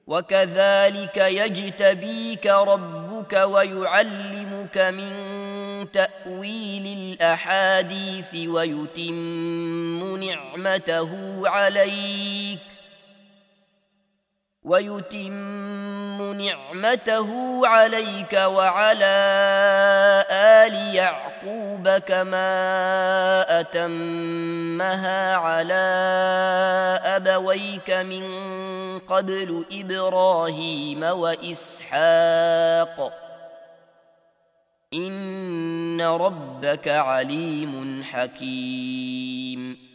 وكذلك يجتبيك ربك ويعلمك من تأويل الأحاديث ويتم نعمته عليك وعلى آل يعقوب كما أتمها على أبويك من قبل إبراهيم وإسحاق إن ربك عليم حكيم